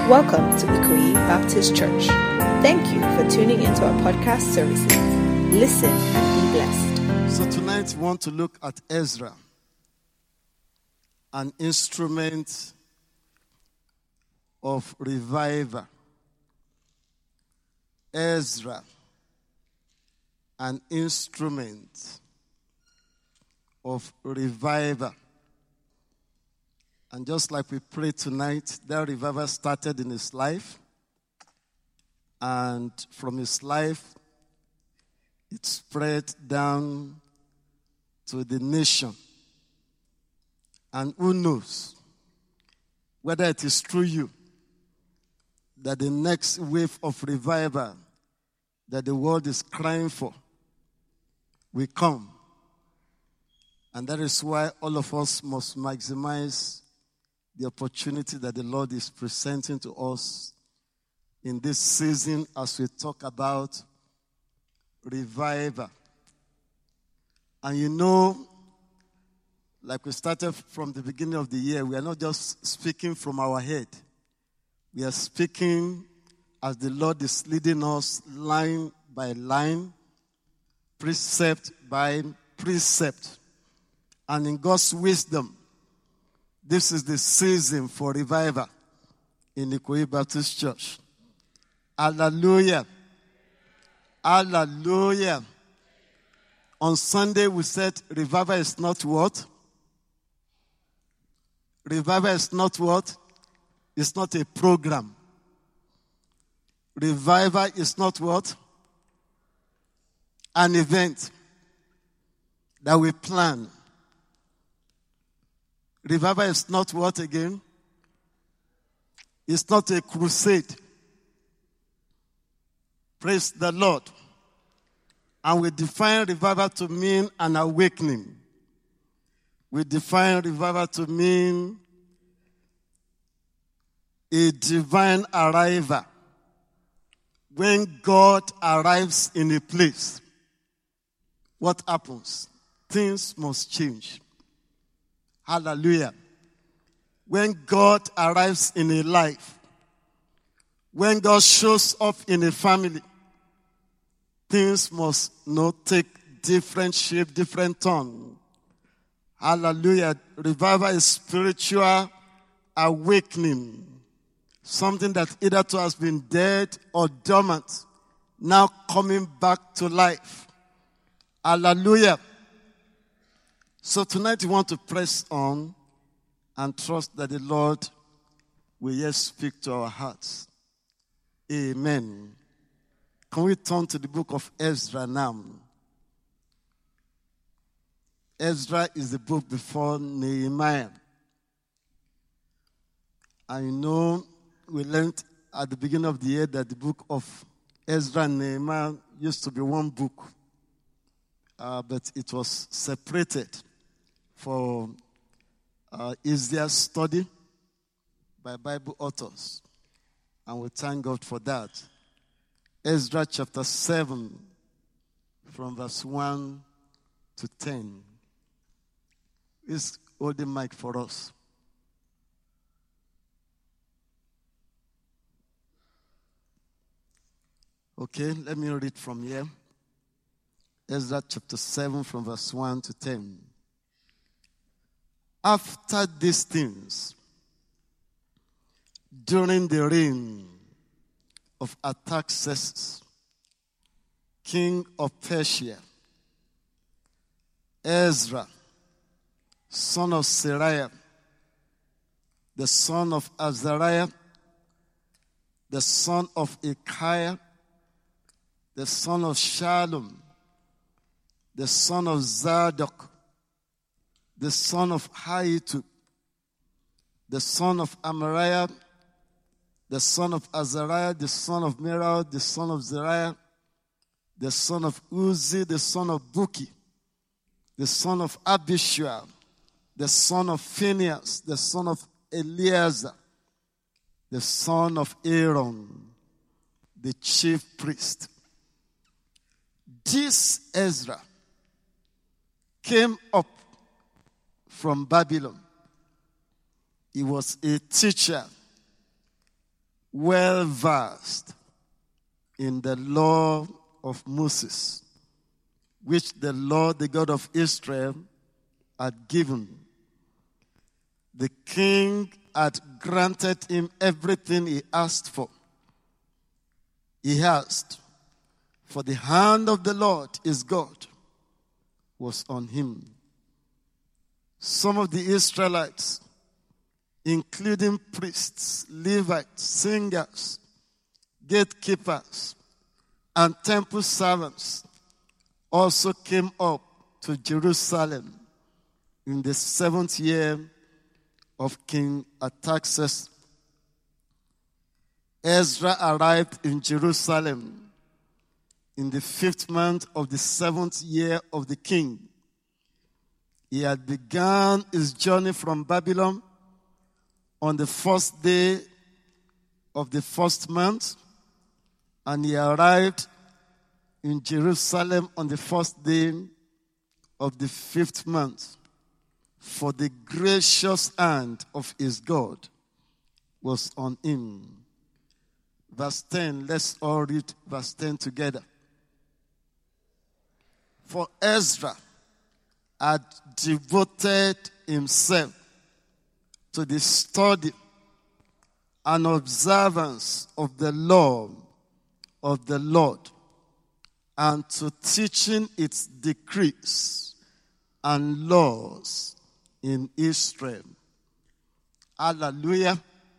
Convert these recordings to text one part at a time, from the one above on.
Welcome to Ikoyi Baptist Church. Thank you for tuning into our podcast services. Listen and be blessed. So tonight we want to look at Ezra, an instrument of revival. Ezra, an instrument of revival. And just like we prayed tonight, that revival started in his life. And from his life, it spread down to the nation. And who knows whether it is through you that the next wave of revival that the world is crying for will come. And that is why all of us must maximize the opportunity that the Lord is presenting to us in this season as we talk about revival. And you know, like we started from the beginning of the year, we are not just speaking from our head. We are speaking as the Lord is leading us line by line, precept by precept. And in God's wisdom, this is the season for revival in Ikoyi Baptist Church. Hallelujah. Hallelujah. On Sunday we said revival is not what? Revival is not what? It's not a program. Revival is not what? An event that we plan. Revival is not what again? It's not a crusade. Praise the Lord. And we define revival to mean an awakening. We define revival to mean a divine arrival. When God arrives in a place, what happens? Things must change. Hallelujah. When God arrives in a life, when God shows up in a family, things must not take different shape, different turn. Hallelujah. Revival is spiritual awakening. Something that either has been dead or dormant, now coming back to life. Hallelujah. So tonight we want to press on and trust that the Lord will yet speak to our hearts. Amen. Can we turn to the book of Ezra now? Ezra is the book before Nehemiah. I know we learned at the beginning of the year that the book of Ezra and Nehemiah used to be one book, but it was separated for easier study by Bible authors. And we thank God for that. Ezra chapter 7 from verse 1 to 10. Please hold the mic for us. Okay, let me read from here. Ezra chapter 7 from verse 1 to 10. After these things, during the reign of Artaxerxes, king of Persia, Ezra, son of Seraiah, the son of Azariah, the son of Hilkiah, the son of Shallum, the son of Zadok, the son of Ahitub, the son of Amariah, the son of Azariah, the son of Merah, the son of Zariah, the son of Uzi, the son of Buki, the son of Abishua, the son of Phinehas, the son of Eleazar, the son of Aaron, the chief priest. This Ezra came up from Babylon. He was a teacher well versed in the law of Moses, which the Lord, the God of Israel, had given. The king had granted him everything he asked for. He asked, for the hand of the Lord his God was on him. Some of the Israelites, including priests, Levites, singers, gatekeepers, and temple servants, also came up to Jerusalem in the 7th year of King Artaxerxes. Ezra arrived in Jerusalem in the 5th month of the 7th year of the king. He had begun his journey from Babylon on the 1st day of the 1st month, and he arrived in Jerusalem on the 1st day of the 5th month. For the gracious hand of his God was on him. Verse 10, let's all read verse 10 together. For Ezra had devoted himself to the study and observance of the law of the Lord, and to teaching its decrees and laws in Israel. Hallelujah.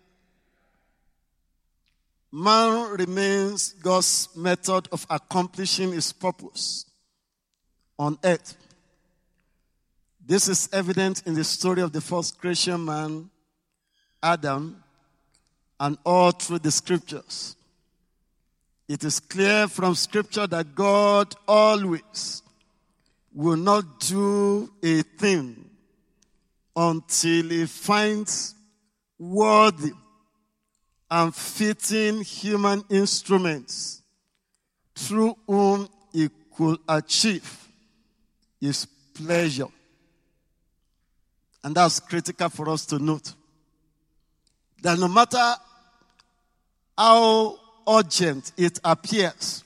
Man remains God's method of accomplishing his purpose on earth. This is evident in the story of the first creation man, Adam, and all through the scriptures. It is clear from scripture that God always will not do a thing until he finds worthy and fitting human instruments through whom he could achieve his pleasure. And that's critical for us to note. That no matter how urgent it appears,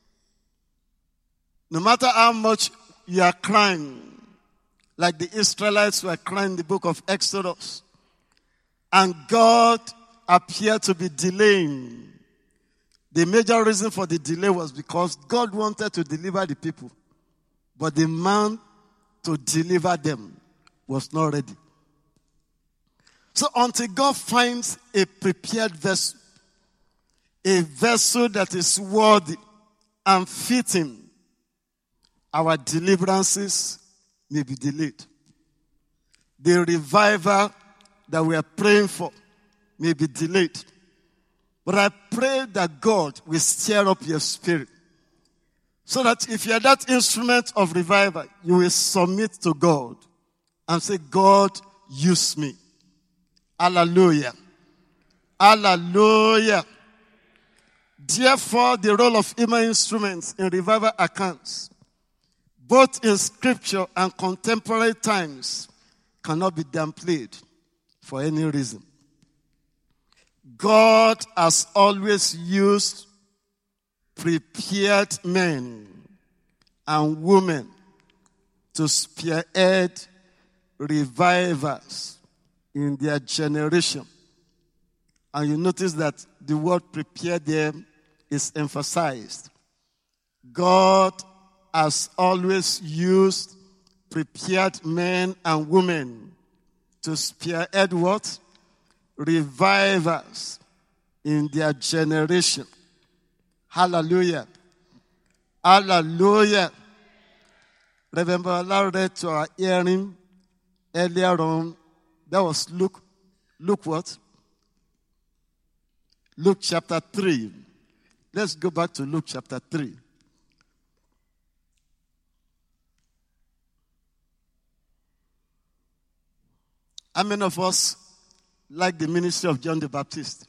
no matter how much you are crying, like the Israelites were crying in the book of Exodus, and God appeared to be delaying. The major reason for the delay was because God wanted to deliver the people, but the man to deliver them was not ready. So until God finds a prepared vessel, a vessel that is worthy and fitting, our deliverances may be delayed. The revival that we are praying for may be delayed. But I pray that God will stir up your spirit, so that if you are that instrument of revival, you will submit to God and say, God, use me. Hallelujah. Hallelujah. Therefore, the role of human instruments in revival accounts, both in scripture and contemporary times, cannot be downplayed for any reason. God has always used prepared men and women to spearhead revivals in their generation. And you notice that the word prepared there is emphasized. God has always used prepared men and women to spearhead what? Revivals in their generation. Hallelujah. Hallelujah. Remember, Allah read to our hearing earlier on. That was Luke. Luke what? Luke chapter 3. Let's go back to Luke chapter 3. How many of us like the ministry of John the Baptist?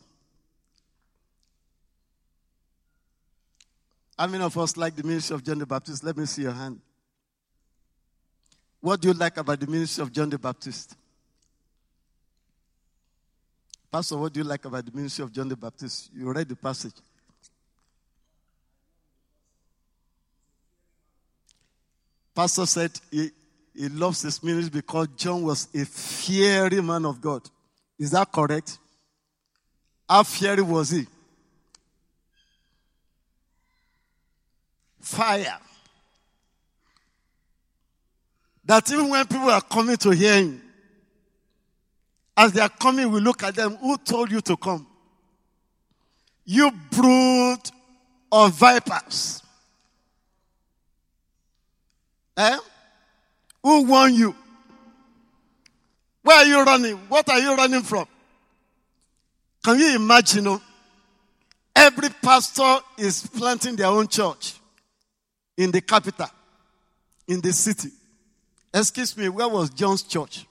How many of us like the ministry of John the Baptist? Let me see your hand. What do you like about the ministry of John the Baptist? Pastor, what do you like about the ministry of John the Baptist? You read the passage. Pastor said he loves his ministry because John was a fiery man of God. Is that correct? How fiery was he? Fire. That even when people are coming to hear him, as they are coming, we look at them. Who told you to come? You brood of vipers. Who warned you? Where are you running? What are you running from? Can you imagine? Every pastor is planting their own church in the capital, in the city. Excuse me, where was John's church?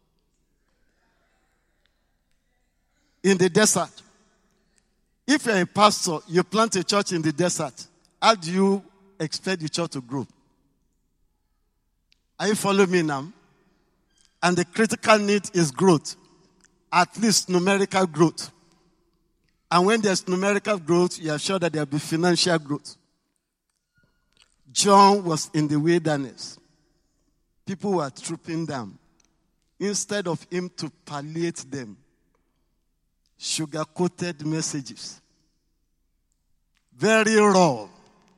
In the desert. If you're a pastor, you plant a church in the desert, how do you expect the church to grow? Are you following me now? And the critical need is growth. At least numerical growth. And when there's numerical growth, you are sure that there will be financial growth. John was in the wilderness. People were trooping down. Instead of him to palliate them, sugar-coated messages. Very raw.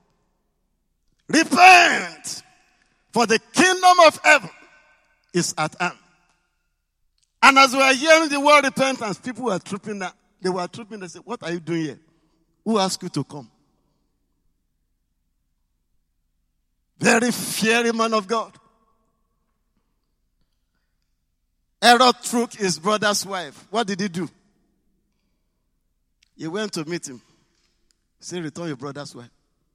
Repent! For the kingdom of heaven is at hand. And as we are hearing the word repentance, people were trooping down. They were trooping. They said, what are you doing here? Who asked you to come? Very fiery man of God. Herod took his brother's wife. What did he do? He went to meet him. He said, return your brother's wife.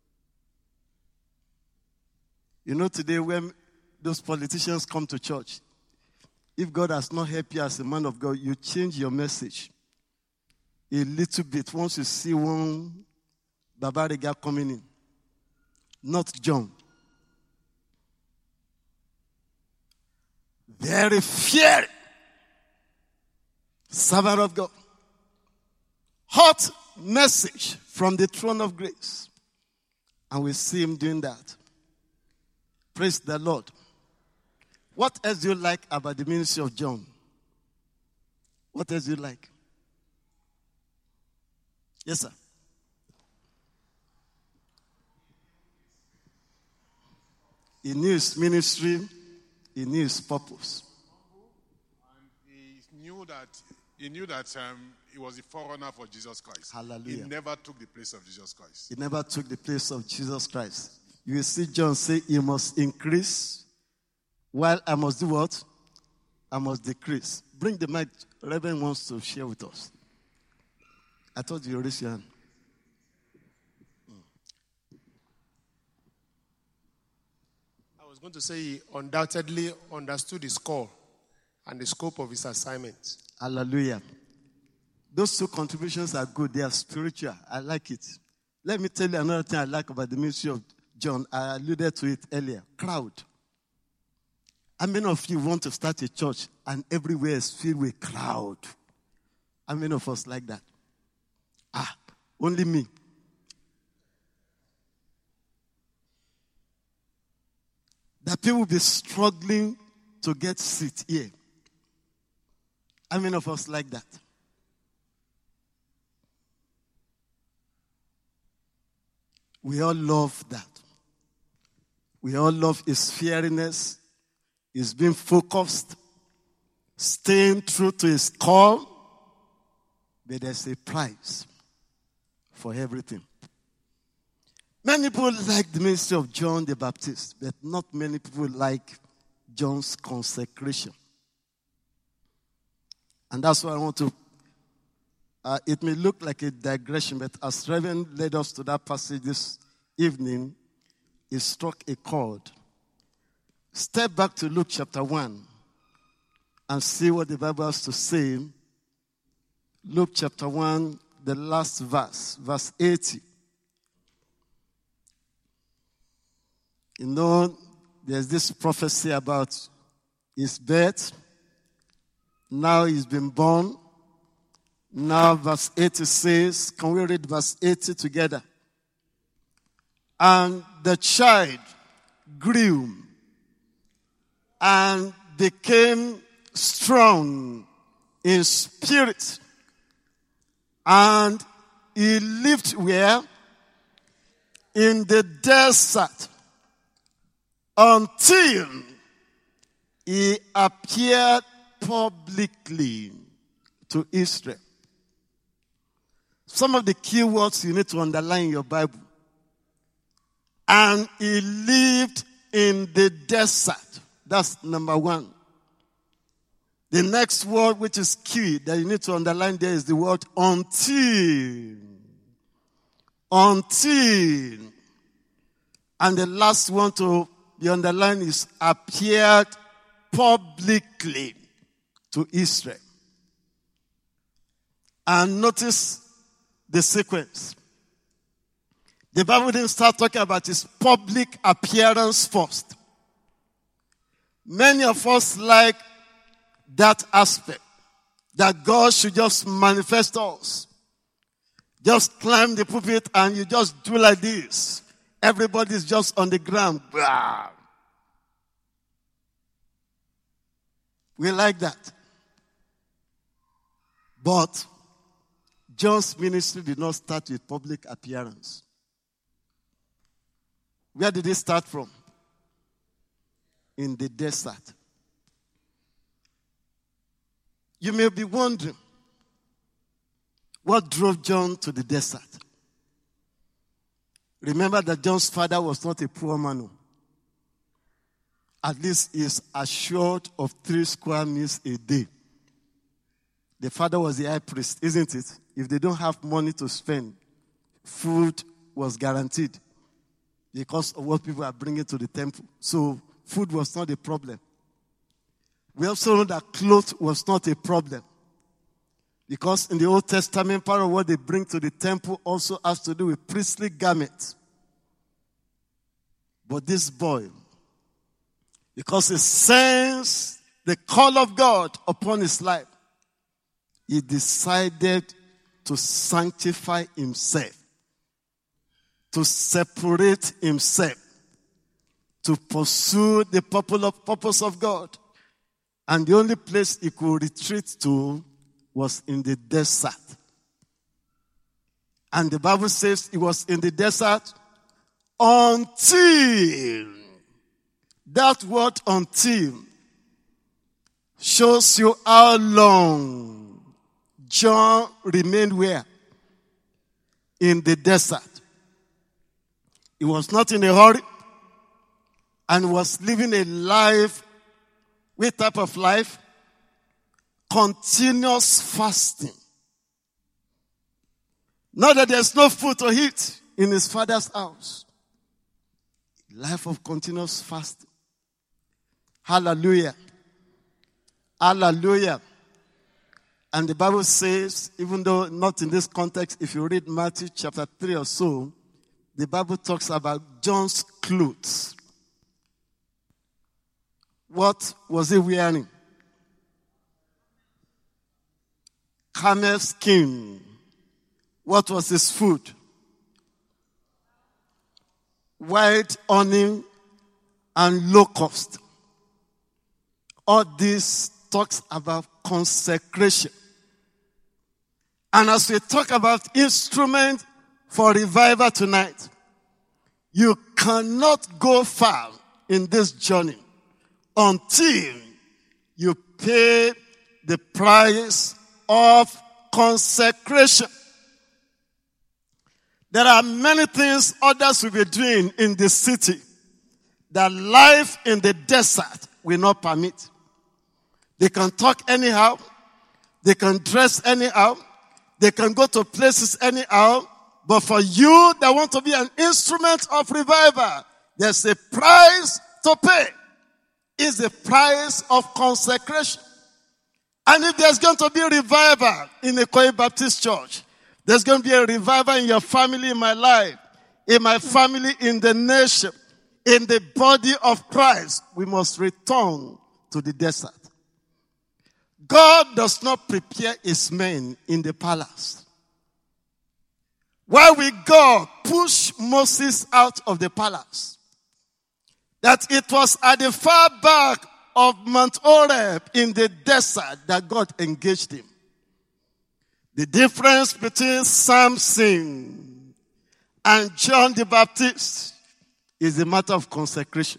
You know, today when those politicians come to church, if God has not helped you as a man of God, you change your message a little bit once you see one Babariga coming in. Not John. Very fiery servant of God. Hot message from the throne of grace. And we see him doing that. Praise the Lord. What else do you like about the ministry of John? What else do you like? Yes, sir. He knew his ministry. He knew his purpose. And he knew that he was the forerunner for Jesus Christ. Hallelujah. He never took the place of Jesus Christ. He never took the place of Jesus Christ. You will see John say, he must increase, while I must do what? I must decrease. Bring the mic. Reverend wants to share with us. I thought you raised your hand. I was going to say he undoubtedly understood his call and the scope of his assignment. Hallelujah. Those two contributions are good. They are spiritual. I like it. Let me tell you another thing I like about the ministry of John. I alluded to it earlier. Crowd. How many of you want to start a church and everywhere is filled with crowd? How many of us like that? Only me. That people will be struggling to get seat here. How many of us like that? We all love that. We all love his fieriness, his being focused, staying true to his call. But there's a price for everything. Many people like the ministry of John the Baptist, but not many people like John's consecration. And that's why I want to, it may look like a digression, but as Reverend led us to that passage this evening, it struck a chord. Step back to Luke chapter 1 and see what the Bible has to say. Luke chapter 1, the last verse, verse 80. You know, there's this prophecy about his birth. Now he's been born. Now verse 80 says, can we read verse 80 together? And the child grew and became strong in spirit, and he lived where? In the desert, until he appeared publicly to Israel. Some of the key words you need to underline in your Bible. And he lived in the desert. That's number one. The next word which is key that you need to underline there is the word until. Until. And the last one to be underlined is appeared publicly to Israel. And notice the sequence. The Bible didn't start talking about his public appearance first. Many of us like that aspect, that God should just manifest us. Just climb the pulpit and you just do like this. Everybody's just on the ground. We like that. But John's ministry did not start with public appearance. Where did it start from? In the desert. You may be wondering, what drove John to the desert? Remember that John's father was not a poor man. At least he is assured of 3 square meals a day. The father was the high priest, isn't it? If they don't have money to spend, food was guaranteed because of what people are bringing to the temple. So food was not a problem. We also know that clothes was not a problem. Because in the Old Testament, part of what they bring to the temple also has to do with priestly garments. But this boy, because he sensed the call of God upon his life, he decided to sanctify himself, to separate himself, to pursue the purpose of God. And the only place he could retreat to was in the desert. And the Bible says he was in the desert until. That word until shows you how long John remained where? In the desert. He was not in a hurry and was living a life. What type of life? Continuous fasting. Not that there's no food to eat in his father's house. Life of continuous fasting. Hallelujah. Hallelujah. And the Bible says, even though not in this context, if you read Matthew chapter 3 or so, the Bible talks about John's clothes. What was he wearing? Camel skin. What was his food? White honey and locust. All this talks about consecration. And as we talk about instrument for revival tonight, you cannot go far in this journey until you pay the price of consecration. There are many things others will be doing in the city that life in the desert will not permit. They can talk anyhow. They can dress anyhow. They can go to places anyhow. But for you that want to be an instrument of revival, there's a price to pay. It's the price of consecration. And if there's going to be a revival in the Ikoyi Baptist Church, there's going to be a revival in your family, in my life, in my family, in the nation, in the body of Christ, we must return to the desert. God does not prepare his men in the palace. Why will God push Moses out of the palace? That it was at the far back of Mount Horeb in the desert that God engaged him. The difference between Samson and John the Baptist is a matter of consecration.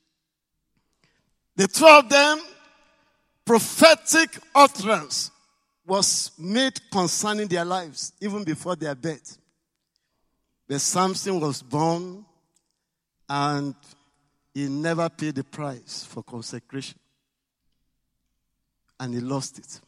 The two of them, prophetic utterance was made concerning their lives even before their birth. But Samson was born and he never paid the price for consecration. And he lost it.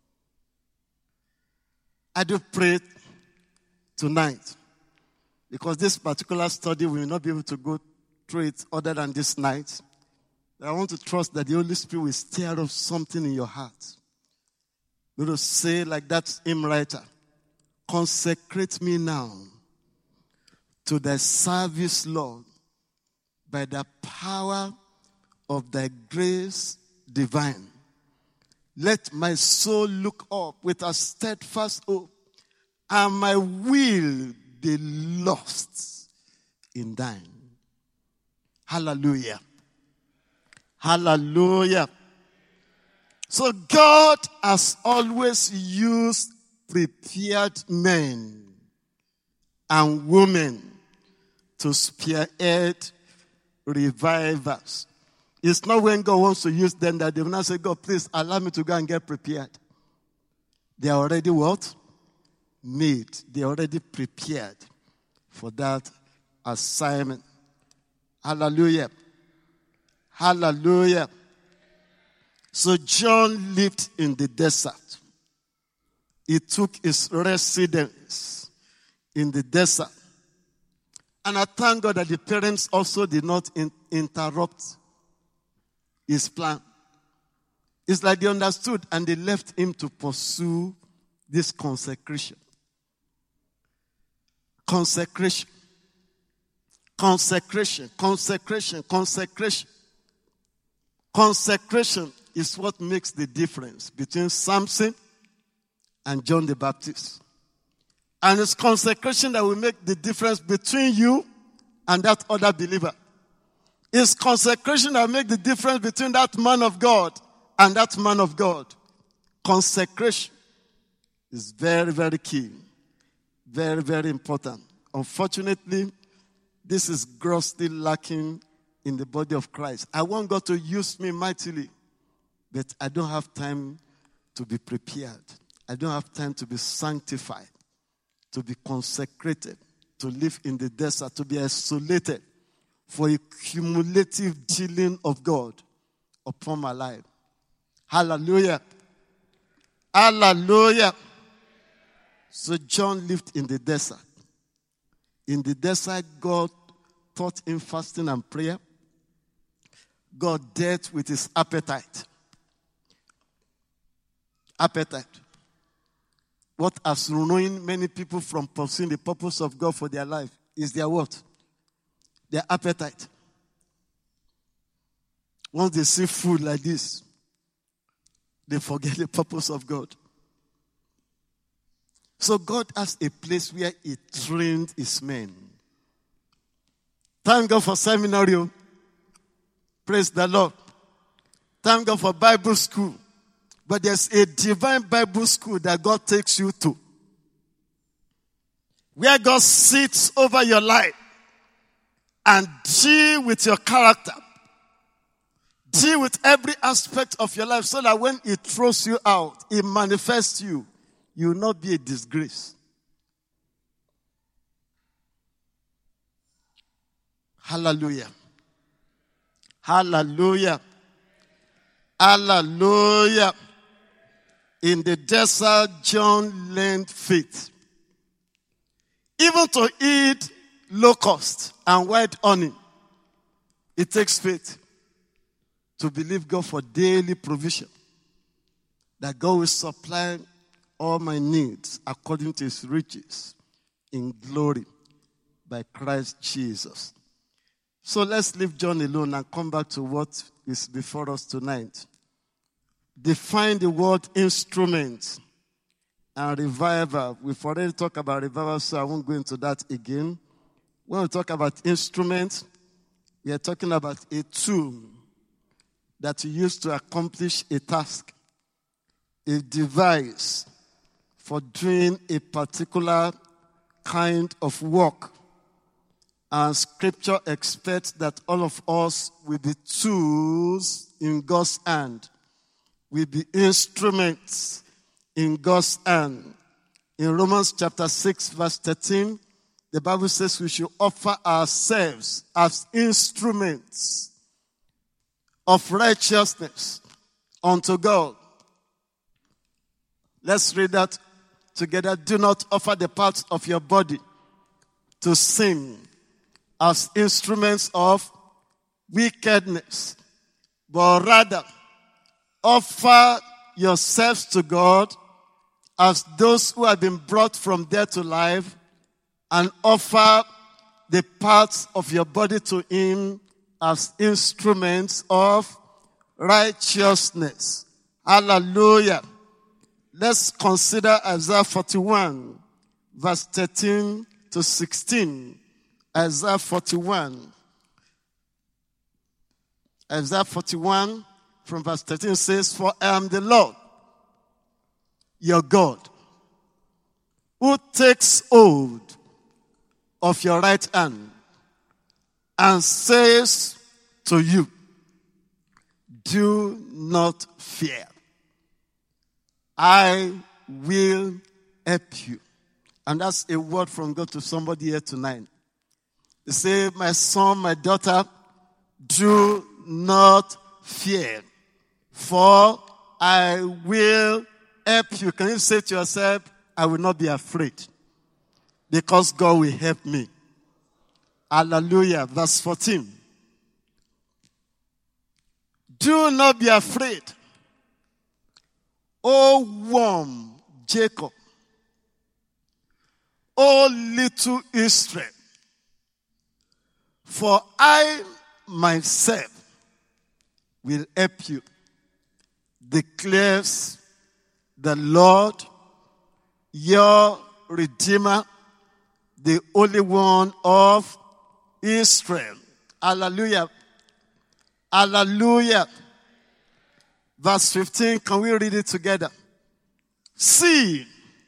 I do pray tonight, because this particular study we will not be able to go through it other than this night. I want to trust that the Holy Spirit will stir up something in your heart. You will say like that hymn writer, consecrate me now to thy service, Lord, by the power of thy grace divine. Let my soul look up with a steadfast hope, and my will be lost in thine. Hallelujah. Hallelujah. So God has always used prepared men and women to spearhead revivals. It's not when God wants to use them that they will not say, God, please allow me to go and get prepared. They are already what? Made. They are already prepared for that assignment. Hallelujah. Hallelujah. So John lived in the desert. He took his residence in the desert. And I thank God that the parents also did not interrupt his plan. It's like they understood and they left him to pursue this consecration. Consecration. Consecration. Consecration. Consecration. Consecration is what makes the difference between Samson and John the Baptist. And it's consecration that will make the difference between you and that other believer. It's consecration that will make the difference between that man of God and that man of God. Consecration is very, very key. Very, very important. Unfortunately, this is grossly lacking in the body of Christ. I want God to use me mightily, but I don't have time to be prepared. I don't have time to be sanctified, to be consecrated, to live in the desert, to be isolated for a cumulative dealing of God upon my life. Hallelujah. Hallelujah. So John lived in the desert. In the desert, God taught him fasting and prayer. God dealt with his appetite. Appetite. What has ruined many people from pursuing the purpose of God for their life is their what? Their appetite. Once they see food like this, they forget the purpose of God. So God has a place where he trained his men. Thank God for seminary. Praise the Lord. Thank God for Bible school. But there's a divine Bible school that God takes you to, where God sits over your life and deal with your character. Deal with every aspect of your life so that when it throws you out, it manifests you. You will not be a disgrace. Hallelujah. Hallelujah. Hallelujah. In the desert, John learned faith. Even to eat locust and white honey, it takes faith to believe God for daily provision. That God will supply all my needs according to his riches in glory by Christ Jesus. So let's leave John alone and come back to what is before us tonight. define the word instrument and revival. We've already talked about revival, so I won't go into that again. When we talk about instrument, we are talking about a tool that you use to accomplish a task, a device for doing a particular kind of work. And Scripture expects that all of us will be tools in God's hand, will be instruments in God's hand. In Romans chapter 6, verse 13, the Bible says we should offer ourselves as instruments of righteousness unto God. Let's read that together. Do not offer the parts of your body to sin as instruments of wickedness, but rather offer yourselves to God as those who have been brought from death to life, and offer the parts of your body to Him as instruments of righteousness. Hallelujah. Let's consider Isaiah 41, verse 13 to 16. Isaiah 41. Isaiah 41 from verse 13 says, "For I am the Lord, your God, who takes hold of your right hand and says to you, do not fear. I will help you." And that's a word from God to somebody here tonight. They say, my son, my daughter, do not fear, for I will help you. Can you say to yourself, I will not be afraid, because God will help me. Hallelujah. Verse 14. Do not be afraid, O worm Jacob, O little Israel, for I myself will help you, declares the Lord, your Redeemer, the Holy One of Israel. Hallelujah. Hallelujah. Verse 15, can we read it together? See,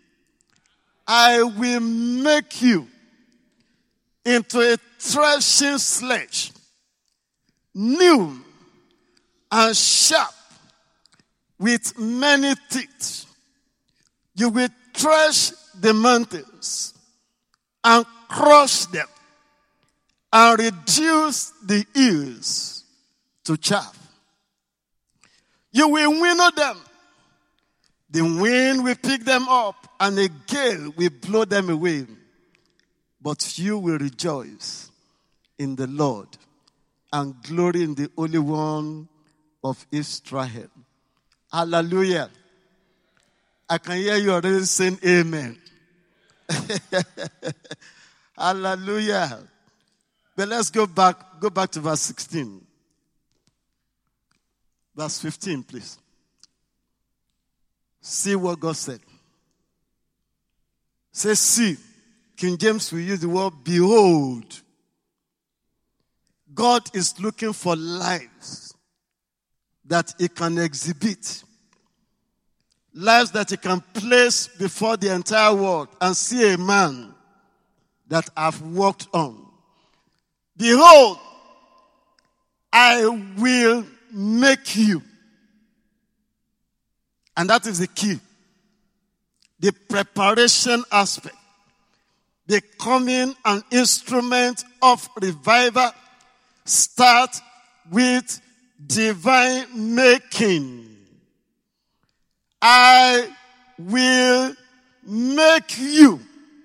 I will make you into a threshing sledge, new and sharp, with many teeth. You will thresh the mountains and crush them and reduce the hills to chaff. You will winnow them. The wind will pick them up and a gale will blow them away. But you will rejoice in the Lord and glory in the Holy One of Israel. Hallelujah. I can hear you already saying amen. Hallelujah. But let's go back to verse 16. Verse 15, please. See what God said. Say, see. King James will use the word behold. God is looking for lives that He can exhibit. Lives that He can place before the entire world and see a man that I've worked on. Behold, I will make you. And that is the key. The preparation aspect. Becoming an instrument of revival start with divine making. I will make you.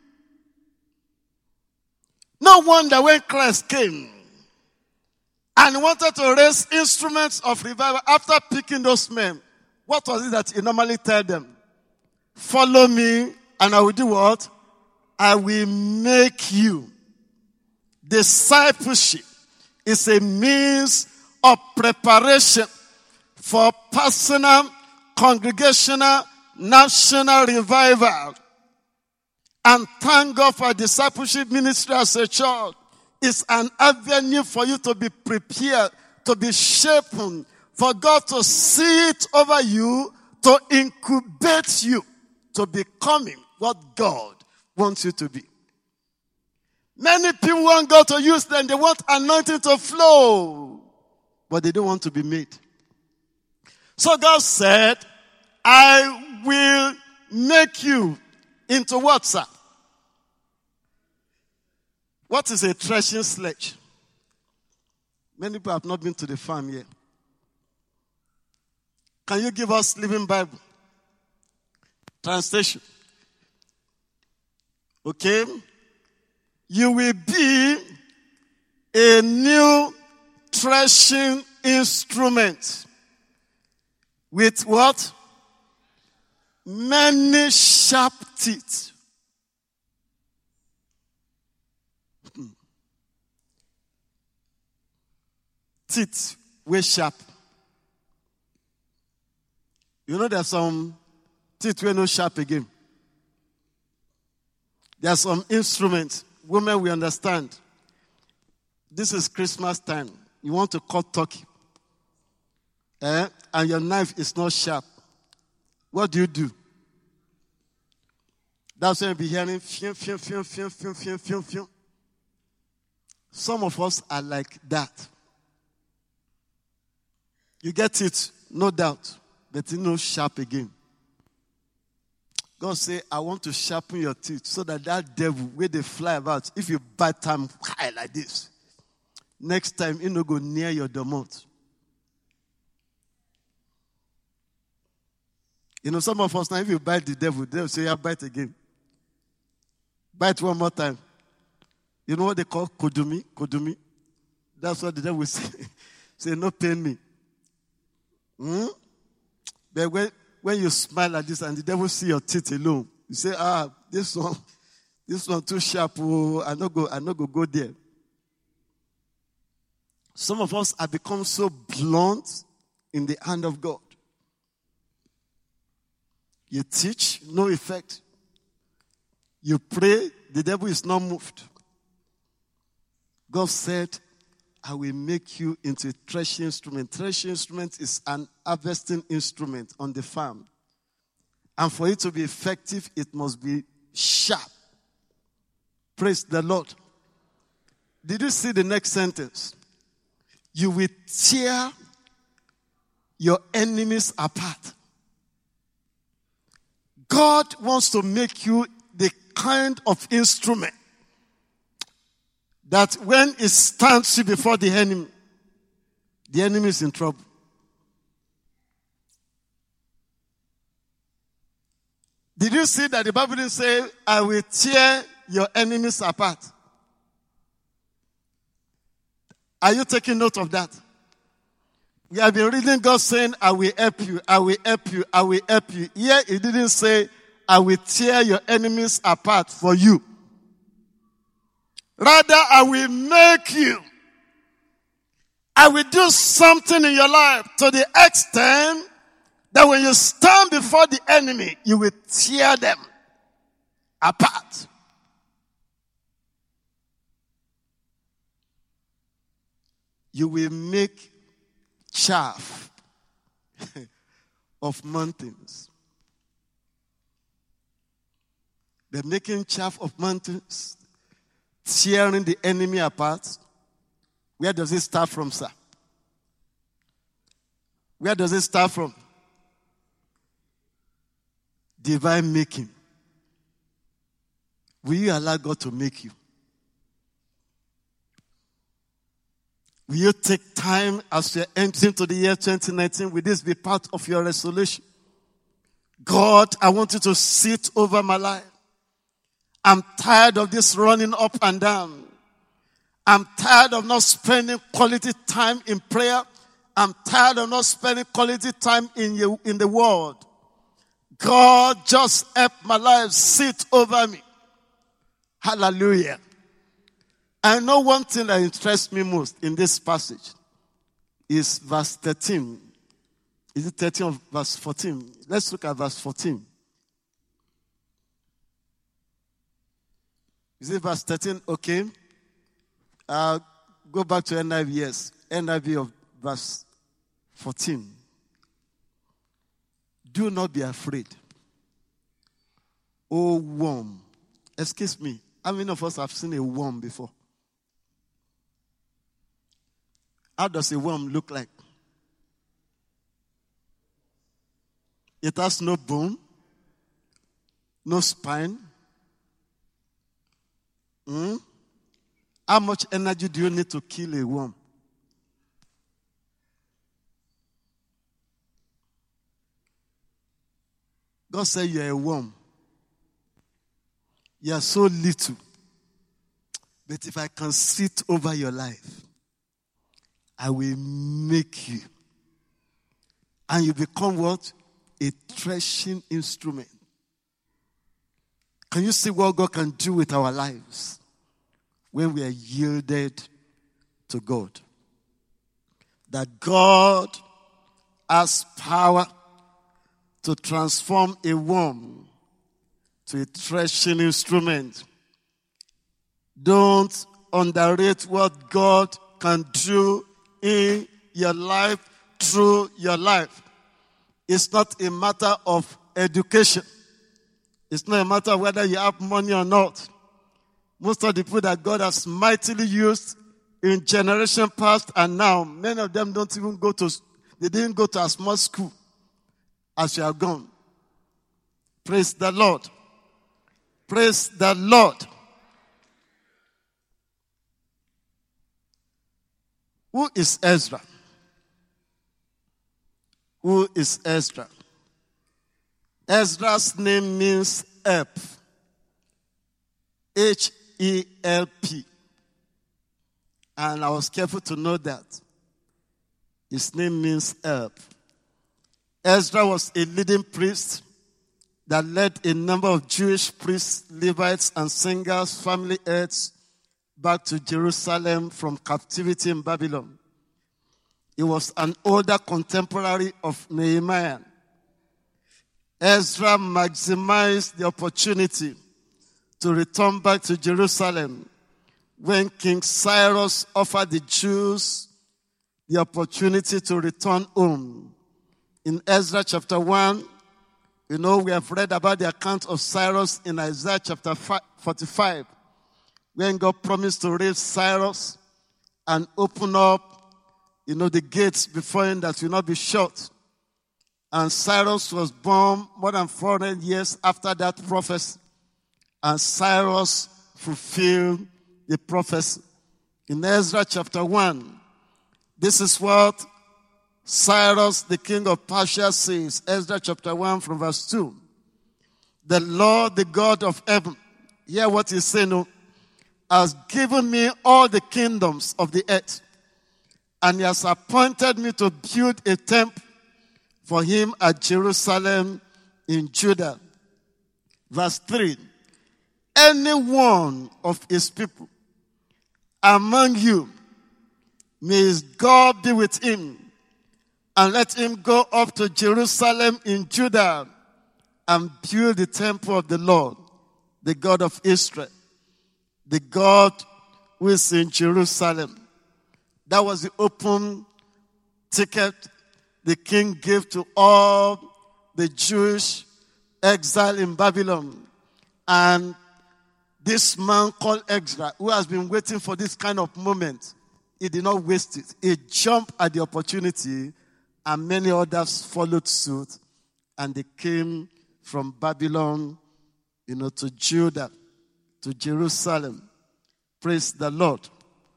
No wonder when Christ came and wanted to raise instruments of revival after picking those men, what was it that He normally tell them? Follow me and I will do what? I will make you. Discipleship is a means of preparation for personal congregational national revival and thank God for discipleship ministry as a church is an avenue for you to be prepared, to be shaped, for God to see it over you, to incubate you to becoming what God wants you to be. Many people want God to use them. They want anointing to flow, but they don't want to be made. So God said, I will make you into what, sir? What is a threshing sledge? Many people have not been to the farm yet. Can you give us Living Bible? Translation. Okay. You will be a new threshing instrument with what? Many sharp teeth. Teeth were sharp. You know there's some teeth were not sharp again. There are some instruments. Women will understand. This is Christmas time. You want to cut turkey. And your knife is not sharp. What do? That's when you'll be hearing fium, fium, fium, fium, fium, fium, fium, fium. Some of us are like that. You get it, no doubt, but it's not sharp again. God say, I want to sharpen your teeth so that devil, where they fly about, if you bite them high like this, next time, you no go near your domot. You know, some of us now, if you bite the devil, they'll say, bite again. Bite one more time. You know what they call kodumi? Kodumi. That's what the devil will say. Say, no pain me. But when you smile like this and the devil see your teeth alone, you say, this one too sharp. Oh, I no go there. Some of us have become so blunt in the hand of God. You teach, no effect. You pray, the devil is not moved. God said, I will make you into a threshing instrument. Threshing instrument is an harvesting instrument on the farm. And for it to be effective, it must be sharp. Praise the Lord. Did you see the next sentence? You will tear your enemies apart. God wants to make you the kind of instrument that when it stands you before the enemy is in trouble. Did you see that the Bible didn't say, I will tear your enemies apart? Are you taking note of that? We have been reading God saying, I will help you, I will help you, I will help you. Here it didn't say, I will tear your enemies apart for you. Rather, I will make you. I will do something in your life to the extent that when you stand before the enemy, you will tear them apart. You will make chaff of mountains. They're making chaff of mountains, tearing the enemy apart. Where does it start from, sir? Where does it start from? Divine making. Will you allow God to make you? Will you take time as you're entering to the year 2019? Will this be part of your resolution? God, I want you to sit over my life. I'm tired of this running up and down. I'm tired of not spending quality time in prayer. I'm tired of not spending quality time in the Word. God, just help my life sit over me. Hallelujah. I know one thing that interests me most in this passage is verse 13. Is it 13 or verse 14? Let's look at verse 14. Is it verse 13? Okay. Go back to NIV, yes. NIV of verse 14. Do not be afraid, O worm. Excuse me. How many of us have seen a worm before? How does a worm look like? It has no bone, no spine. How much energy do you need to kill a worm? God said you are a worm. You are so little. But if I can sit over your life, I will make you. And you become what? A threshing instrument. Can you see what God can do with our lives when we are yielded to God? That God has power to transform a worm to a threshing instrument. Don't underrate what God can do in your life, through your life. It's not a matter of education. It's not a matter of whether you have money or not. Most of the people that God has mightily used in generation past and now, many of them didn't go to a small school as you have gone. Praise the Lord. Praise the Lord. Who is Ezra? Who is Ezra? Ezra's name means help. H-E-L-P. And I was careful to know that. His name means help. Ezra was a leading priest that led a number of Jewish priests, Levites, and singers, family heads, back to Jerusalem from captivity in Babylon. He was an older contemporary of Nehemiah. Ezra maximized the opportunity to return back to Jerusalem when King Cyrus offered the Jews the opportunity to return home. In Ezra chapter 1, we have read about the account of Cyrus in Isaiah chapter 45, when God promised to raise Cyrus and open up, the gates before him that will not be shut. And Cyrus was born more than 400 years after that prophecy. And Cyrus fulfilled the prophecy. In Ezra chapter 1, this is what Cyrus, the king of Persia, says. Ezra chapter 1 from verse 2. The Lord, the God of heaven, hear what he's saying, has given me all the kingdoms of the earth. And he has appointed me to build a temple for him at Jerusalem in Judah. Verse 3. Any one of his people among you, may his God be with him, and let him go up to Jerusalem in Judah and build the temple of the Lord, the God of Israel, the God who is in Jerusalem. That was the open ticket the king gave to all the Jewish exile in Babylon. And this man called Ezra, who has been waiting for this kind of moment, he did not waste it. He jumped at the opportunity, and many others followed suit, and they came from Babylon, to Judah, to Jerusalem. Praise the Lord.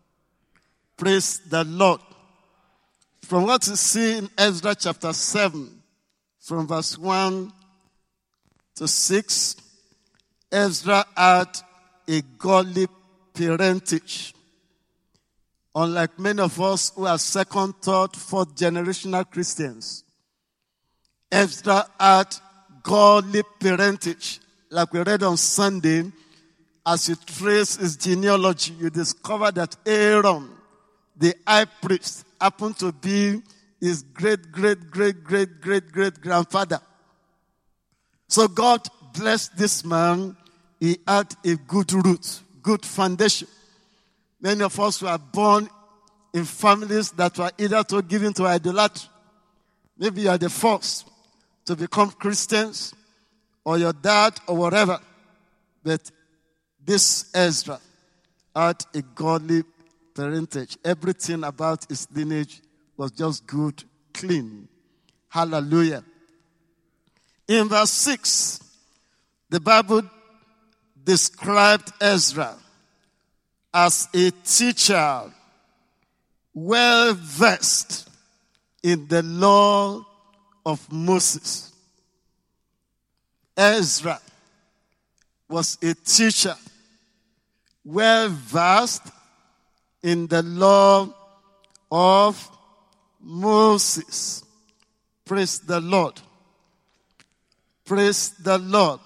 Praise the Lord. From what you see in Ezra chapter 7, from verse 1 to 6, Ezra had a godly parentage. Unlike many of us who are second, third, fourth generational Christians, Ezra had godly parentage. Like we read on Sunday, as you trace his genealogy, you discover that Aaron, the high priest, happened to be his great-great-great-great-great-great-grandfather. So God blessed this man. He had a good root, good foundation. Many of us were born in families that were either too given to idolatry. Maybe you are the first to become Christians, or your dad, or whatever. But this Ezra had a godly parentage. Everything about his lineage was just good, clean. Hallelujah. In verse 6, the Bible described Ezra as a teacher well versed in the law of Moses. Ezra was a teacher well versed in the law of Moses. Praise the Lord. Praise the Lord.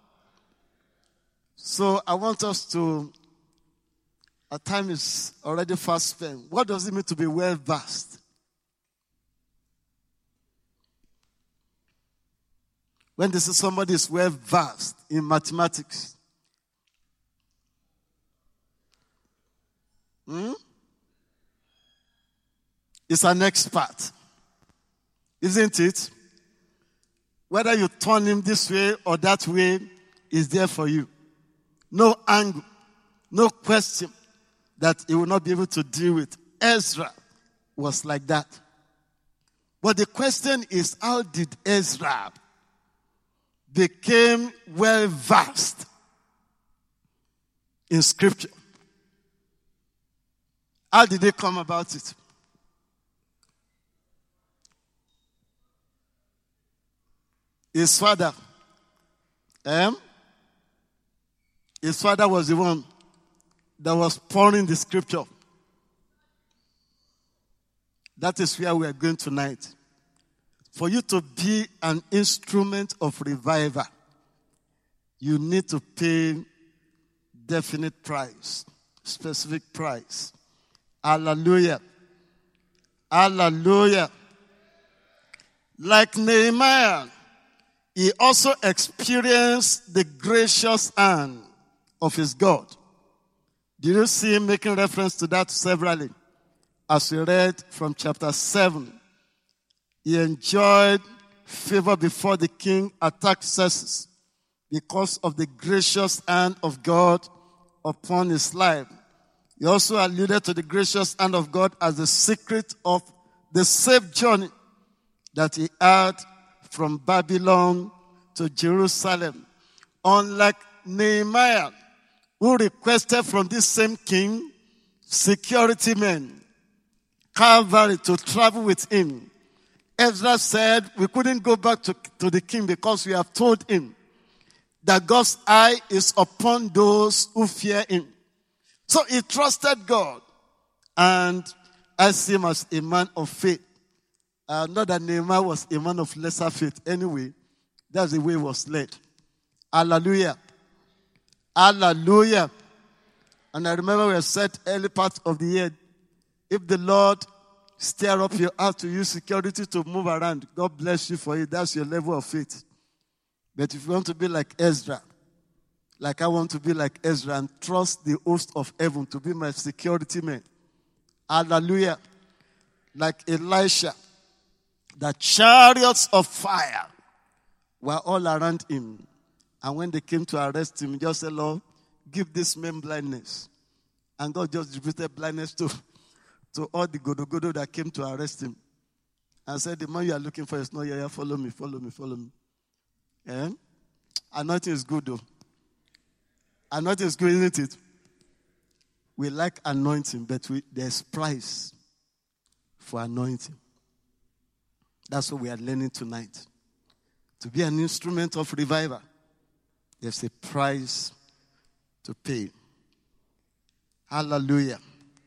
So I want us to, our time is already fast spent. What does it mean to be well versed? When they say somebody is well versed in mathematics, it's an expert, isn't it? Whether you turn him this way or that way, is there for you. No angle, no question that he will not be able to deal with. Ezra was like that. But the question is, how did Ezra become well versed in Scripture? How did they come about it? His father was the one that was pouring the Scripture. That is where we are going tonight. For you to be an instrument of revival, you need to pay definite price, specific price. Hallelujah. Hallelujah. Like Nehemiah, he also experienced the gracious hand of his God. Did you see him making reference to that severally? As we read from chapter 7, he enjoyed favor before the king Artaxerxes because of the gracious hand of God upon his life. He also alluded to the gracious hand of God as the secret of the safe journey that he had from Babylon to Jerusalem. Unlike Nehemiah, who requested from this same king security men, cavalry to travel with him, Ezra said, we couldn't go back to the king because we have told him that God's eye is upon those who fear him. So he trusted God, and I see him as a man of faith. Not that Nehemiah was a man of lesser faith. Anyway, that's the way he was led. Hallelujah. Hallelujah. And I remember we said early part of the year, if the Lord stir up your heart to use security to move around, God bless you for it. That's your level of faith. But if you want to be like Ezra, like I want to be like Ezra and trust the host of heaven to be my security man. Hallelujah. Like Elisha, the chariots of fire were all around him. And when they came to arrest him, he just said, Lord, give this man blindness. And God just distributed blindness to all the godo that came to arrest him. And said, the man you are looking for is not here. Follow me, follow me, follow me. Eh? Anointing is good though. Anointing is good, isn't it? We like anointing, but there's price for anointing. That's what we are learning tonight. To be an instrument of revival, there's a price to pay. Hallelujah.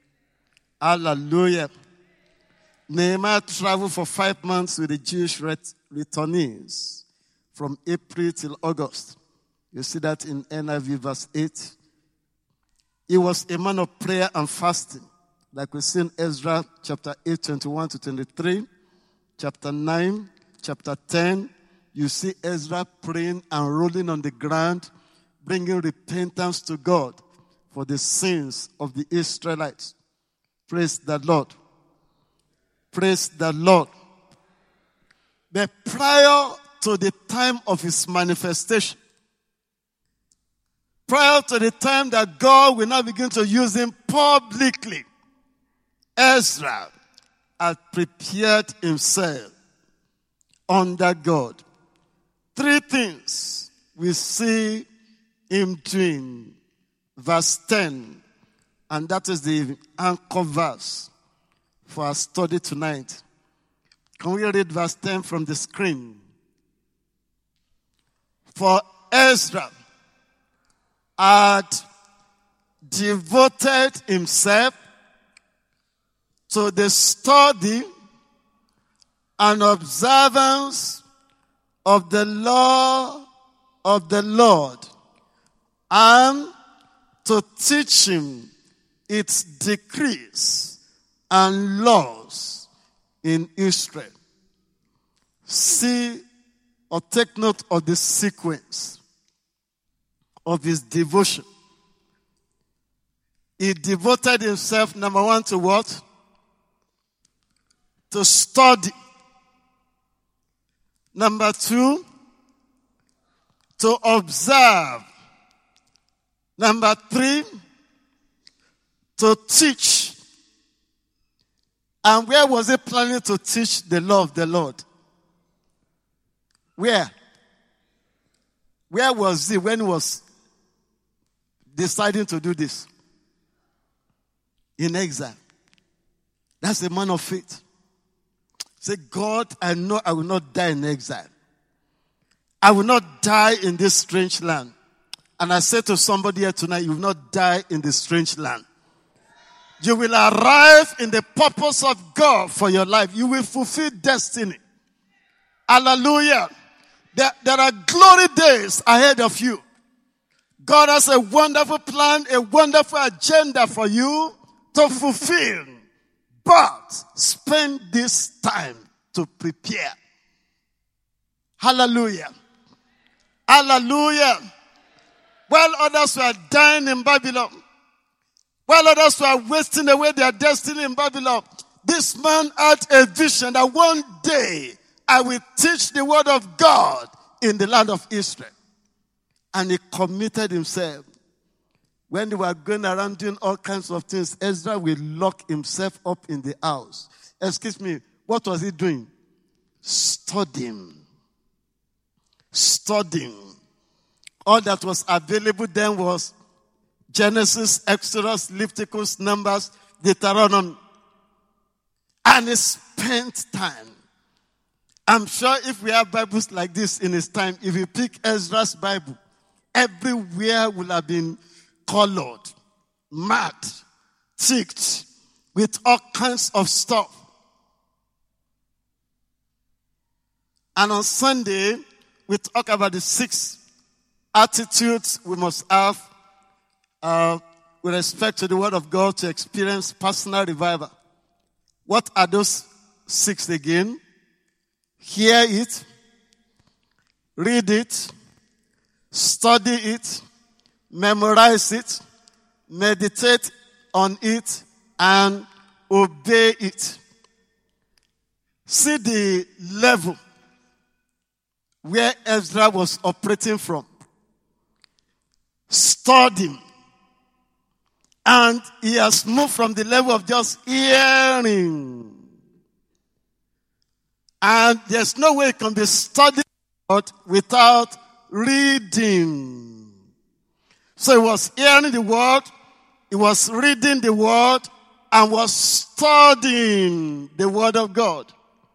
Hallelujah. Nehemiah traveled for 5 months with the Jewish returnees from April till August. You see that in NIV verse 8. He was a man of prayer and fasting, like we see in Ezra chapter 8, 21 to 23. chapter 9, chapter 10, you see Ezra praying and rolling on the ground, bringing repentance to God for the sins of the Israelites. Praise the Lord. Praise the Lord. But prior to the time of his manifestation, prior to the time that God will now begin to use him publicly, Ezra had prepared himself under God. 3 things we see him doing. Verse 10, and that is the anchor verse for our study tonight. Can we read verse 10 from the screen? For Ezra had devoted himself to the study and observance of the law of the Lord, and to teach him its decrees and laws in Israel. See or take note of the sequence of his devotion. He devoted himself, number 1, to what? To study. Number 2, to observe. Number 3, to teach. And where was he planning to teach the law of the Lord? Where? Where was he when he was deciding to do this? In exile. That's a man of faith. Say, God, I know I will not die in exile. I will not die in this strange land. And I say to somebody here tonight, you will not die in this strange land. You will arrive in the purpose of God for your life. You will fulfill destiny. Hallelujah. There are glory days ahead of you. God has a wonderful plan, a wonderful agenda for you to fulfill. But spend this time to prepare. Hallelujah. Hallelujah. While others were dying in Babylon, while others were wasting away their destiny in Babylon, this man had a vision that one day I will teach the word of God in the land of Israel. And he committed himself. When they were going around doing all kinds of things, Ezra will lock himself up in the house. Excuse me, what was he doing? Studying. Studying. All that was available then was Genesis, Exodus, Leviticus, Numbers, Deuteronomy. And he spent time. I'm sure if we have Bibles like this in his time, if you pick Ezra's Bible, everywhere will have been colored, marked, ticked with all kinds of stuff. And on Sunday, we talk about the 6 attitudes we must have with respect to the word of God to experience personal revival. What are those 6 again? Hear it, read it, study it, memorize it, meditate on it, and obey it. See the level where Ezra was operating from. Studying. And he has moved from the level of just hearing. And there's no way it can be studied without reading. So he was hearing the word, he was reading the word, and was studying the word of God.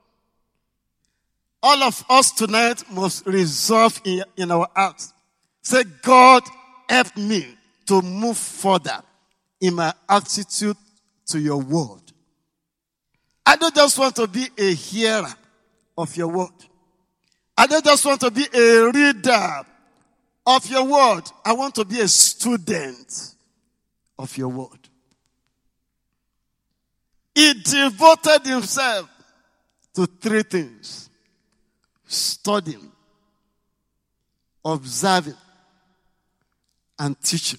All of us tonight must resolve in our hearts. Say, God, help me to move further in my attitude to your word. I don't just want to be a hearer of your word. I don't just want to be a reader of your word. I want to be a student of your word. He devoted himself to three things: studying, observing, and teaching.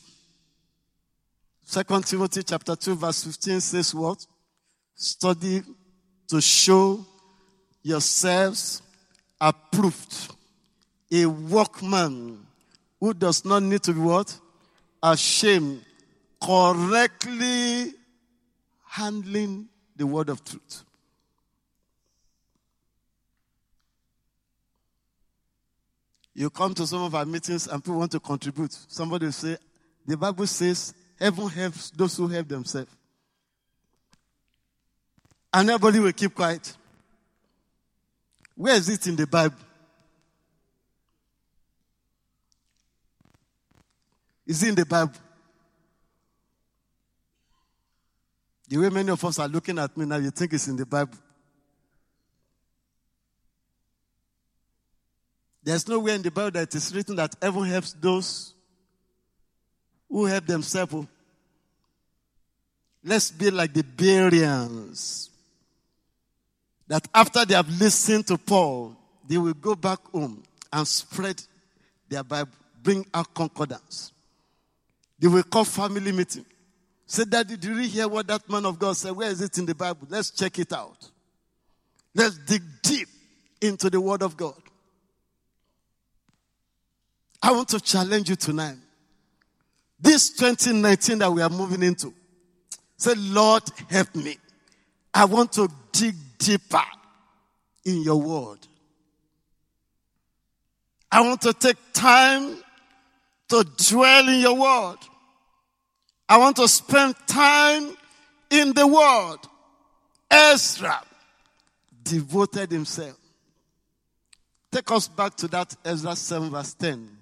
2 Timothy chapter 2 verse 15 says what? Study to show yourselves approved, a workman who does not need to be what? Ashamed, correctly handling the word of truth. You come to some of our meetings and people want to contribute. Somebody will say, the Bible says, heaven helps those who help themselves. And everybody will keep quiet. Where is it in the Bible? Is it in the Bible? The way many of us are looking at me now, you think it's in the Bible. There's nowhere in the Bible that it is written that heaven helps those who help themselves. Let's be like the Bereans, that after they have listened to Paul, they will go back home and spread their Bible, bring out concordance. They will call family meeting. Say, Daddy, did you hear what that man of God said? Where is it in the Bible? Let's check it out. Let's dig deep into the Word of God. I want to challenge you tonight. This 2019 that we are moving into, say, Lord, help me. I want to dig deeper in your word. I want to take time to dwell in your word. I want to spend time in the word. Ezra devoted himself. Take us back to that Ezra 7 verse 10.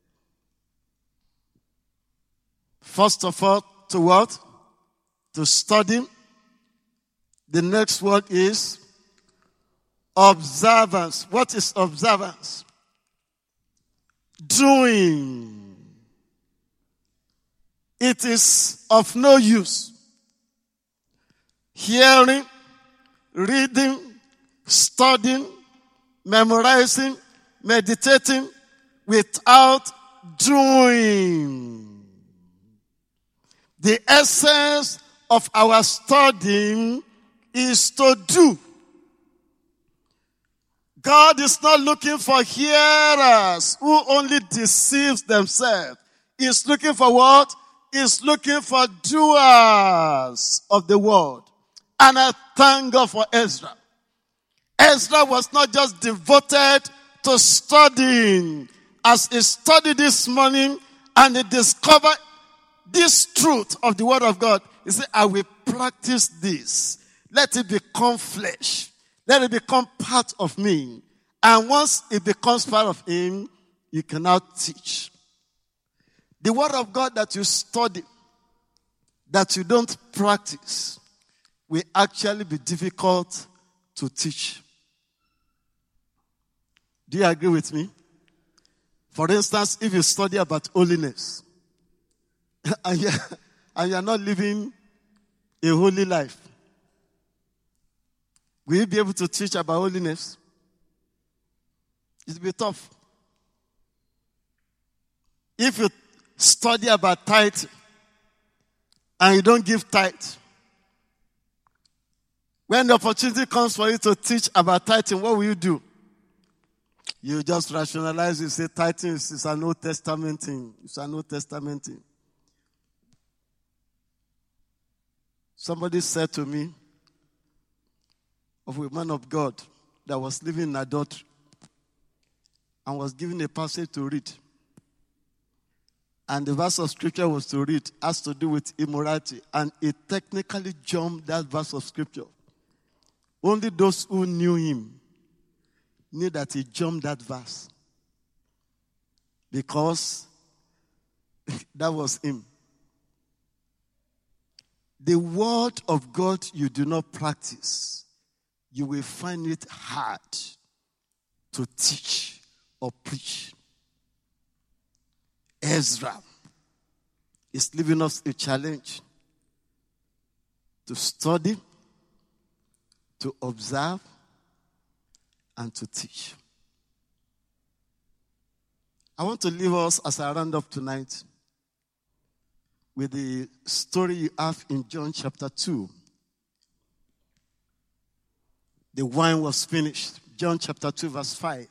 First of all, to what? To study. The next word is observance. What is observance? Doing. It is of no use hearing, reading, studying, memorizing, meditating without doing. The essence of our studying is to do. God is not looking for hearers who only deceive themselves. He's looking for what? He's looking for doers of the word. And I thank God for Ezra. Ezra was not just devoted to studying. As he studied this morning and he discovered this truth of the word of God, he said, I will practice this. Let it become flesh. Let it become part of me. And once it becomes part of him, you can now teach. The word of God that you study, that you don't practice, will actually be difficult to teach. Do you agree with me? For instance, if you study about holiness, and you are not living a holy life, will you be able to teach about holiness? It will be tough. If you study about tithe and you don't give tithe, when the opportunity comes for you to teach about tithing, what will you do? You just rationalize, you say tithing is an Old Testament thing. It's an Old Testament thing. Somebody said to me of a man of God that was living in adultery and was given a passage to read. And the verse of scripture was to read has to do with immorality. And he technically jumped that verse of scripture. Only those who knew him knew that he jumped that verse. Because that was him. The word of God you do not practice, you will find it hard to teach or preach. Ezra is giving us a challenge to study, to observe, and to teach. I want to leave us as I round up tonight with the story you have in John chapter 2. The wine was finished. John chapter 2 verse 5.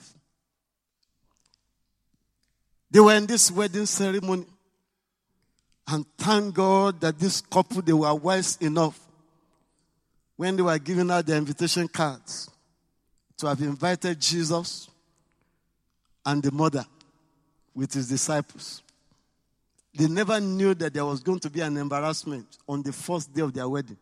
They were in this wedding ceremony. And thank God that this couple, they were wise enough when they were giving out their invitation cards to have invited Jesus and the mother with his disciples. They never knew that there was going to be an embarrassment on the first day of their wedding.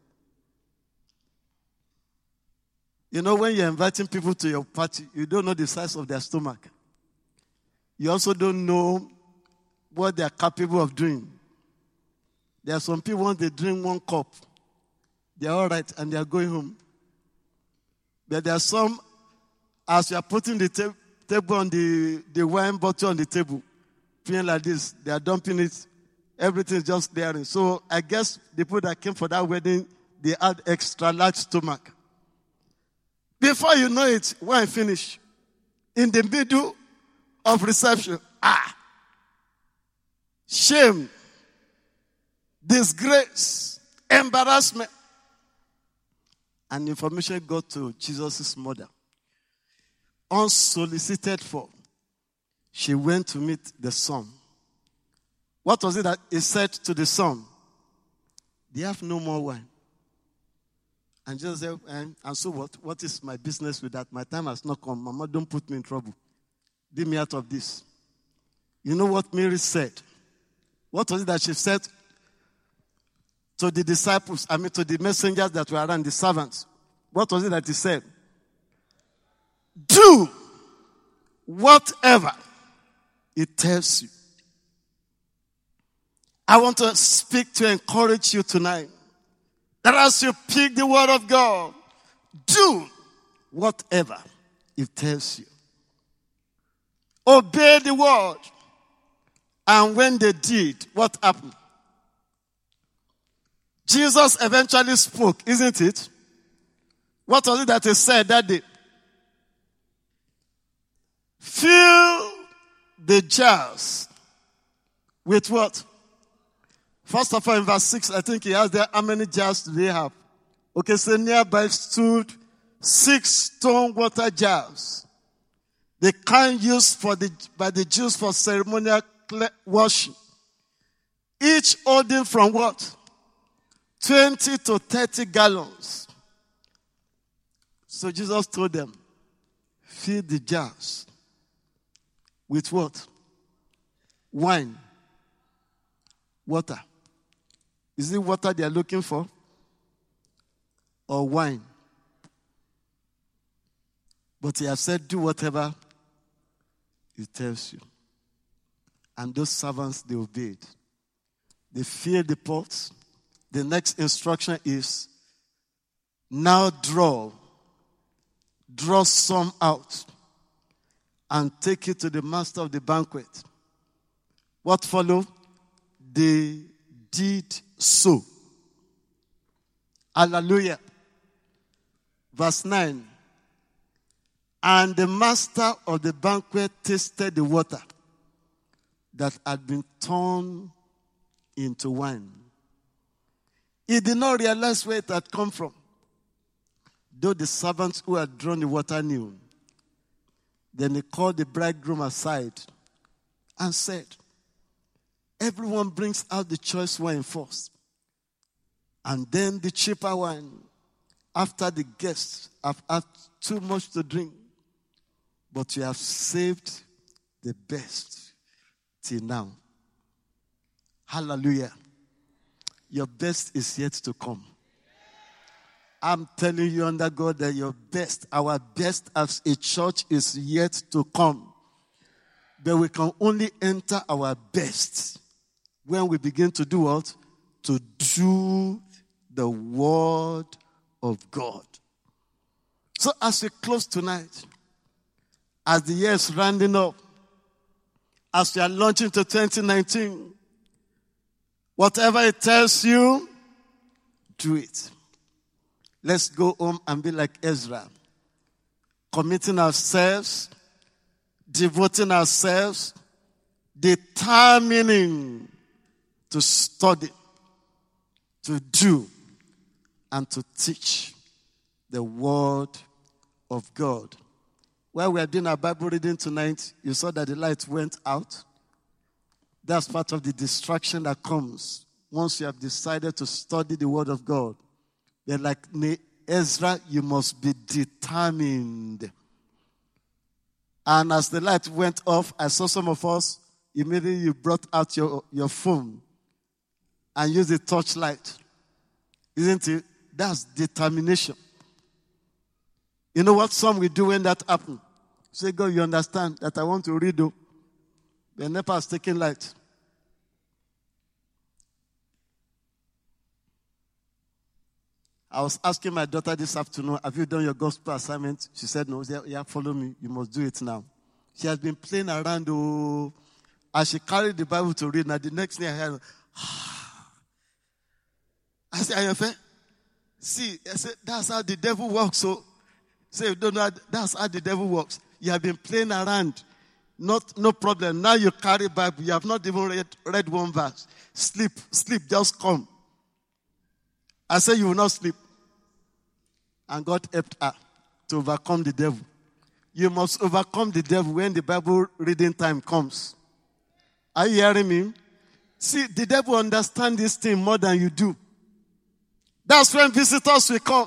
You know, when you're inviting people to your party, you don't know the size of their stomach. You also don't know what they are capable of doing. There are some people, once they drink 1 cup, they are all right and they are going home. But there are some, as you are putting the table on the wine bottle on the table, feeling like this, they are dumping it, everything is just clearing. So I guess the people that came for that wedding, they had extra large stomach. Before you know it, wine finish. In the middle of reception, shame, disgrace, embarrassment. And information got to Jesus' mother. Unsolicited for, she went to meet the son. What was it that he said to the son? They have no more wine. And Jesus said, and so what? What is my business with that? My time has not come. Mama, don't put me in trouble. Leave me out of this. You know what Mary said? What was it that she said to the disciples, to the messengers that were around, the servants? What was it that he said? Do whatever it tells you. I want to speak to encourage you tonight that as you pick the word of God, do whatever it tells you. Obey the word. And when they did, what happened? Jesus eventually spoke, isn't it? What was it that he said that day? Fill the jars with what? First of all, in verse 6, I think he asked there, how many jars do they have? Okay, so nearby stood 6 stone water jars. The kind used by the Jews for ceremonial washing. Each holding from what? 20 to 30 gallons. So Jesus told them, fill the jars with what? Wine. Water. Is it water they are looking for? Or wine? But he has said, do whatever it tells you. And those servants, they obeyed. They filled the pots. The next instruction is, now draw some out and take it to the master of the banquet. What followed? They did so. Hallelujah. Verse 9. And the master of the banquet tasted the water that had been turned into wine. He did not realize where it had come from, though the servants who had drawn the water knew. Then he called the bridegroom aside and said, everyone brings out the choice wine first, and then the cheaper wine after the guests have had too much to drink. But you have saved the best till now. Hallelujah. Your best is yet to come. I'm telling you under God that your best, our best as a church is yet to come. But we can only enter our best when we begin to do what? To do the word of God. So as we close tonight, as the year is rounding up, as we are launching to 2019, whatever it tells you, do it. Let's go home and be like Ezra. committing ourselves, devoting ourselves, determining to study, to do, and to teach the Word of God. While we are doing our Bible reading tonight, you saw that the light went out. That's part of the distraction that comes once you have decided to study the Word of God. They're like Ezra, you must be determined. And as the light went off, I saw some of us, immediately you brought out your phone and used the torchlight. Isn't it? That's determination. You know what some will do when that happens? Say, God, you understand that I want to read. The NEPA is taking light. I was asking my daughter this afternoon, have you done your gospel assignment? She said, no. Said, yeah, follow me. You must do it now. She has been playing around. As she carried the Bible to read, now the next thing I heard, I said, Ayanfe, see, I said, that's how the devil works. So, say, you don't know, that's how the devil works. You have been playing around. No problem. Now you carry Bible. You have not even read one verse. Sleep, just come. I said, you will not sleep. And God helped her to overcome the devil. You must overcome the devil when the Bible reading time comes. Are you hearing me? See, the devil understands this thing more than you do. That's when visitors will come.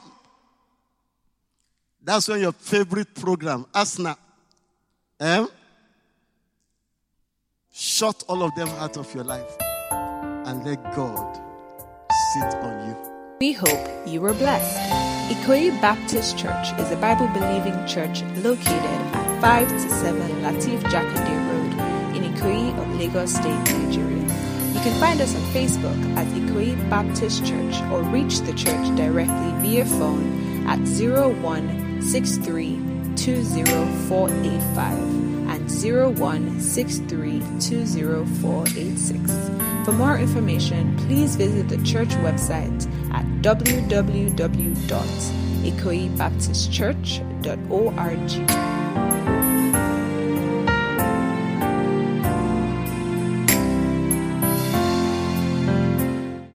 That's when your favorite program, Asna, shut all of them out of your life and let God sit on you. We hope you were blessed. Ikoyi Baptist Church is a Bible-believing church located at 5 to 7 Lateef Jakande Road in Ikoyi of Lagos State, Nigeria. You can find us on Facebook at Ikoyi Baptist Church or reach the church directly via phone at 0163204885 and 0163204886. For more information, please visit the church website at www.ikoyibaptistchurch.org.